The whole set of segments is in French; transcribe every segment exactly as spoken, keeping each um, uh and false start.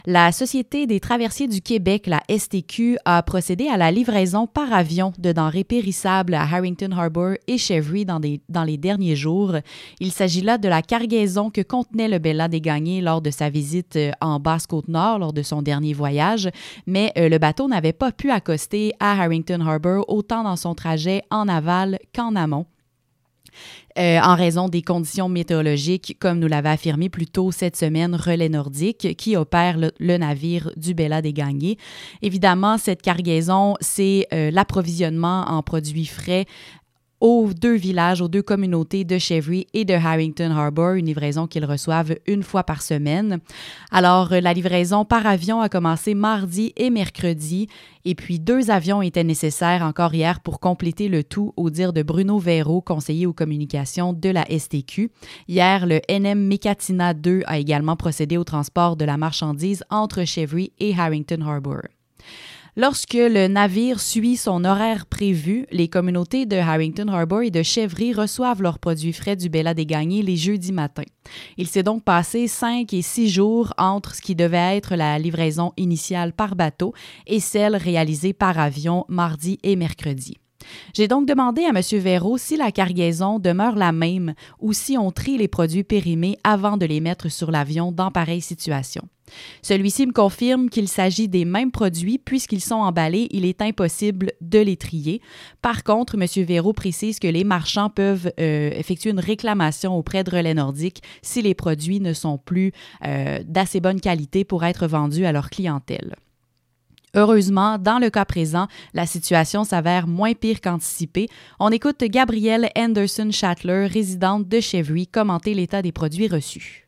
La Société des traversiers du Québec, la S T Q, a procédé à la livraison par avion de denrées périssables à Harrington Harbour et Chevery dans, des, dans les derniers jours. Il s'agit là de la cargaison que contenait le Bella des Gagnés lors de sa visite en Basse-Côte-Nord lors de son dernier voyage, mais euh, le bateau n'avait pas pu accoster à Harrington Harbour autant dans son trajet en aval qu'en amont. Euh, en raison des conditions météorologiques, comme nous l'avait affirmé plus tôt cette semaine Relais Nordique, qui opère le, le navire du Bella des Gagnés. Évidemment, cette cargaison, c'est euh, l'approvisionnement en produits frais aux deux villages, aux deux communautés de Chevery et de Harrington Harbour, une livraison qu'ils reçoivent une fois par semaine. Alors, la livraison par avion a commencé mardi et mercredi, et puis deux avions étaient nécessaires encore hier pour compléter le tout, au dire de Bruno Véraud, conseiller aux communications de la S T Q. Hier, le N M Mécatina deux a également procédé au transport de la marchandise entre Chevery et Harrington Harbour. Lorsque le navire suit son horaire prévu, les communautés de Harrington Harbour et de Chevery reçoivent leurs produits frais du Bella des Gagnés les jeudis matins. Il s'est donc passé cinq et six jours entre ce qui devait être la livraison initiale par bateau et celle réalisée par avion mardi et mercredi. J'ai donc demandé à M. Véraud si la cargaison demeure la même ou si on trie les produits périmés avant de les mettre sur l'avion dans pareille situation. Celui-ci me confirme qu'il s'agit des mêmes produits puisqu'ils sont emballés, il est impossible de les trier. Par contre, M. Véraud précise que les marchands peuvent euh, effectuer une réclamation auprès de Relais Nordique si les produits ne sont plus euh, d'assez bonne qualité pour être vendus à leur clientèle. Heureusement, dans le cas présent, la situation s'avère moins pire qu'anticipé. On écoute Gabrielle Anderson-Schattler, résidente de Chevery, commenter l'état des produits reçus.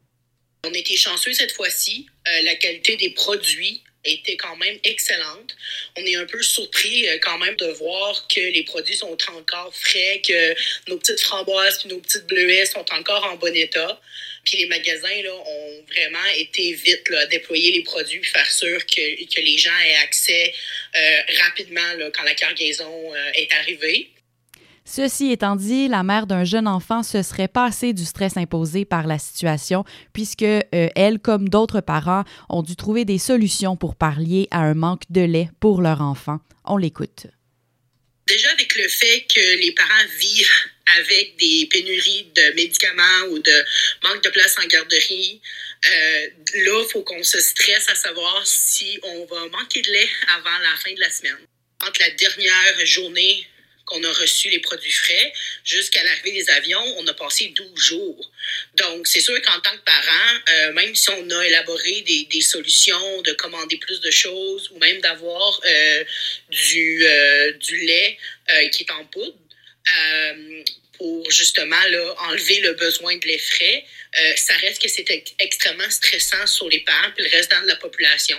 On était chanceux cette fois-ci. Euh, la qualité des produits était quand même excellente. On est un peu surpris euh, quand même de voir que les produits sont encore frais, que nos petites framboises et nos petites bleuets sont encore en bon état. Puis les magasins là, ont vraiment été vite là, à déployer les produits et faire sûr que, que les gens aient accès euh, rapidement là, quand la cargaison euh, est arrivée. Ceci étant dit, la mère d'un jeune enfant se serait passée du stress imposé par la situation puisque euh, elle, comme d'autres parents, ont dû trouver des solutions pour pallier à un manque de lait pour leur enfant. On l'écoute. Déjà avec le fait que les parents vivent avec des pénuries de médicaments ou de manque de place en garderie, euh, là, il faut qu'on se stresse à savoir si on va manquer de lait avant la fin de la semaine. Entre la dernière journée qu'on a reçu les produits frais, jusqu'à l'arrivée des avions, on a passé douze jours. Donc, c'est sûr qu'en tant que parent, euh, même si on a élaboré des, des solutions de commander plus de choses ou même d'avoir euh, du, euh, du lait euh, qui est en poudre, euh, pour justement là, enlever le besoin de lait frais, euh, ça reste que c'est ex- extrêmement stressant sur les parents et le restant de la population.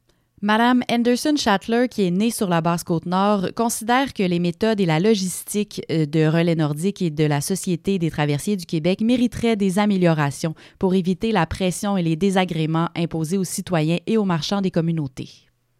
Madame Anderson-Schattler, qui est née sur la Basse-Côte-Nord, considère que les méthodes et la logistique de Relais Nordique et de la Société des traversiers du Québec mériteraient des améliorations pour éviter la pression et les désagréments imposés aux citoyens et aux marchands des communautés.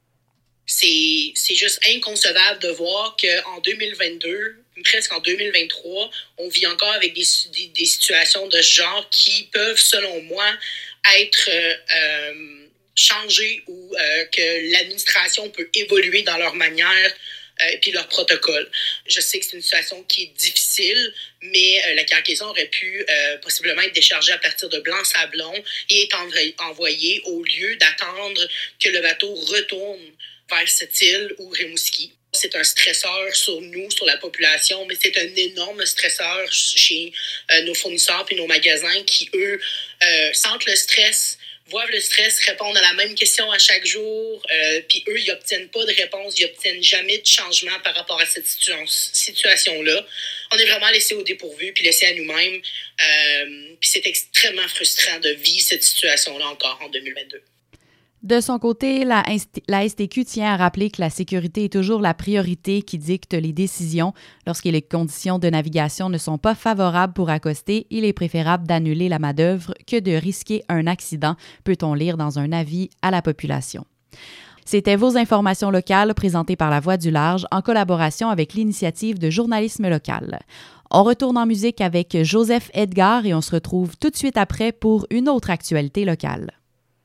C'est, c'est juste inconcevable de voir qu'en deux mille vingt-deux, presque en deux mille vingt-trois, on vit encore avec des, des, des situations de ce genre qui peuvent, selon moi, être euh, euh, changer ou euh, que l'administration peut évoluer dans leur manière et euh, puis leur protocole. Je sais que c'est une situation qui est difficile, mais euh, la cargaison aurait pu euh, possiblement être déchargée à partir de Blanc-Sablon et être env- envoyée au lieu d'attendre que le bateau retourne vers cette île ou Rimouski. C'est un stresseur sur nous, sur la population, mais c'est un énorme stresseur chez euh, nos fournisseurs et nos magasins qui, eux, euh, sentent le stress, voient le stress, répondent à la même question à chaque jour, euh, puis eux, ils n'obtiennent pas de réponse, ils n'obtiennent jamais de changement par rapport à cette situ- situation-là. On est vraiment laissés au dépourvu, puis laissés à nous-mêmes. Euh, puis c'est extrêmement frustrant de vivre cette situation-là encore en deux mille vingt-deux. De son côté, la, la S T Q tient à rappeler que la sécurité est toujours la priorité qui dicte les décisions. Lorsque les conditions de navigation ne sont pas favorables pour accoster, il est préférable d'annuler la main-d'œuvre que de risquer un accident, peut-on lire dans un avis à la population. C'était vos informations locales présentées par La Voix du Large en collaboration avec l'Initiative de journalisme local. On retourne en musique avec Joseph Edgar et on se retrouve tout de suite après pour une autre actualité locale.